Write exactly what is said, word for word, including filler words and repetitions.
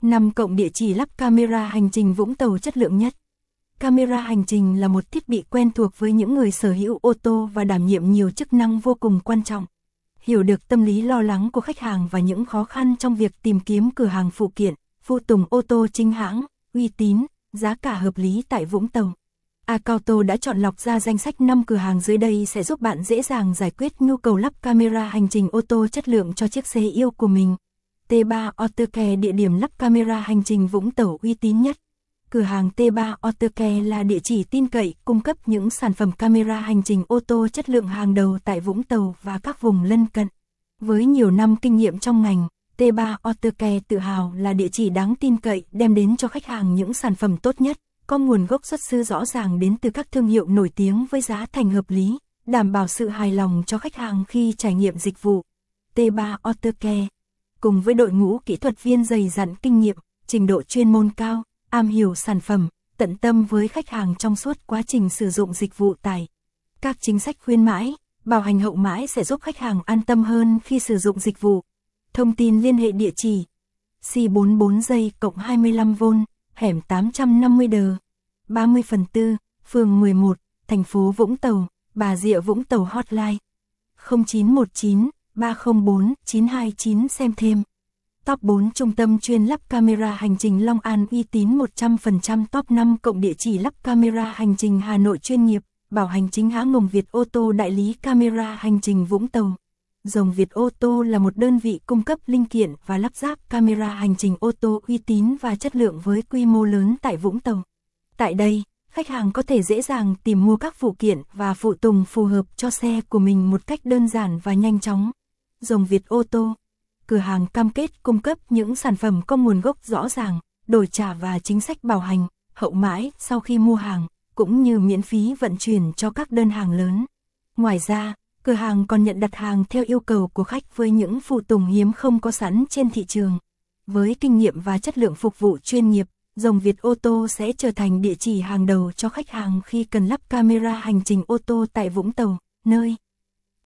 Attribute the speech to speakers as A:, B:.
A: năm cộng địa chỉ lắp camera hành trình Vũng Tàu chất lượng nhất. Camera hành trình là một thiết bị quen thuộc với những người sở hữu ô tô và đảm nhiệm nhiều chức năng vô cùng quan trọng. Hiểu được tâm lý lo lắng của khách hàng và những khó khăn trong việc tìm kiếm cửa hàng phụ kiện, phụ tùng ô tô chính hãng, uy tín, giá cả hợp lý tại Vũng Tàu, Acauto đã chọn lọc ra danh sách năm cửa hàng dưới đây sẽ giúp bạn dễ dàng giải quyết nhu cầu lắp camera hành trình ô tô chất lượng cho chiếc xe yêu của mình. T ba Autocare, địa điểm lắp camera hành trình Vũng Tàu uy tín nhất. Cửa hàng T ba Autocare là địa chỉ tin cậy, cung cấp những sản phẩm camera hành trình ô tô chất lượng hàng đầu tại Vũng Tàu và các vùng lân cận. Với nhiều năm kinh nghiệm trong ngành, T ba Autocare tự hào là địa chỉ đáng tin cậy, đem đến cho khách hàng những sản phẩm tốt nhất, có nguồn gốc xuất xứ rõ ràng đến từ các thương hiệu nổi tiếng với giá thành hợp lý, đảm bảo sự hài lòng cho khách hàng khi trải nghiệm dịch vụ. T ba Autocare, cùng với đội ngũ kỹ thuật viên dày dặn kinh nghiệm, trình độ chuyên môn cao, am hiểu sản phẩm, tận tâm với khách hàng trong suốt quá trình sử dụng dịch vụ tải. Các chính sách khuyến mãi, bảo hành hậu mãi sẽ giúp khách hàng an tâm hơn khi sử dụng dịch vụ. Thông tin liên hệ địa chỉ C bốn mươi bốn giây cộng hai mươi lăm vôn, hẻm tám trăm năm mươi D, ba mươi phần tư, phường mười một, thành phố Vũng Tàu, Bà Rịa Vũng Tàu. Hotline không chín một chín, ba không bốn, chín hai chín. Xem thêm. Top bốn trung tâm chuyên lắp camera hành trình Long An uy tín một trăm phần trăm. Top năm cộng địa chỉ lắp camera hành trình Hà Nội chuyên nghiệp, bảo hành chính hãng Rồng Việt Ô tô, đại lý camera hành trình Vũng Tàu. Rồng Việt Ô tô là một đơn vị cung cấp linh kiện và lắp ráp camera hành trình ô tô uy tín và chất lượng với quy mô lớn tại Vũng Tàu. Tại đây, khách hàng có thể dễ dàng tìm mua các phụ kiện và phụ tùng phù hợp cho xe của mình một cách đơn giản và nhanh chóng. Rồng Việt Ô tô, cửa hàng cam kết cung cấp những sản phẩm có nguồn gốc rõ ràng, đổi trả và chính sách bảo hành, hậu mãi sau khi mua hàng, cũng như miễn phí vận chuyển cho các đơn hàng lớn. Ngoài ra, cửa hàng còn nhận đặt hàng theo yêu cầu của khách với những phụ tùng hiếm không có sẵn trên thị trường. Với kinh nghiệm và chất lượng phục vụ chuyên nghiệp, Rồng Việt Ô tô sẽ trở thành địa chỉ hàng đầu cho khách hàng khi cần lắp camera hành trình ô tô tại Vũng Tàu, nơi